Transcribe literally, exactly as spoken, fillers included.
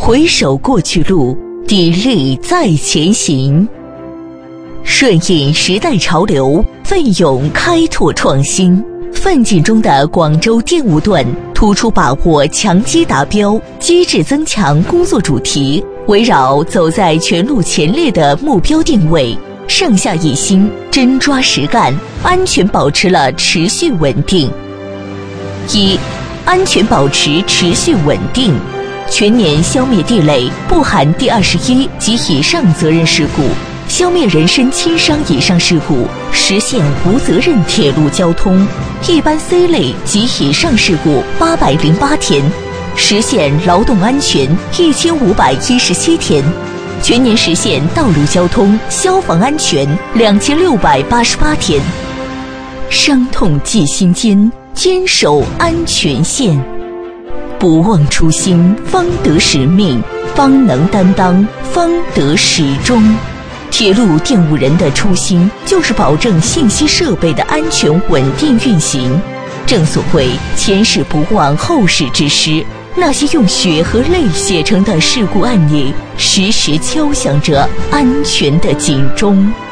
回首过去路，砥砺再前行。顺应时代潮流，奋勇开拓创新。奋进中的广州电务段突出把握强基达标、机制增强工作主题，围绕走在全路前列的目标定位，上下一心，真抓实干，安全保持了持续稳定。一、安全保持持续稳定，全年消灭地雷不含第二十一及以上责任事故，消灭人身轻伤以上事故，实现无责任铁路交通。一般 C 类及以上事故八百零八天，实现劳动安全一千五百一十七天，全年实现道路交通、消防安全两千六百八十八天。伤痛记心间，坚守安全线。不忘初心，方得使命，方能担当，方得始终。铁路电务人的初心就是保证信息设备的安全稳定运行。正所谓前事不忘，后事之师，那些用血和泪写成的事故案例，时时敲响着安全的警钟。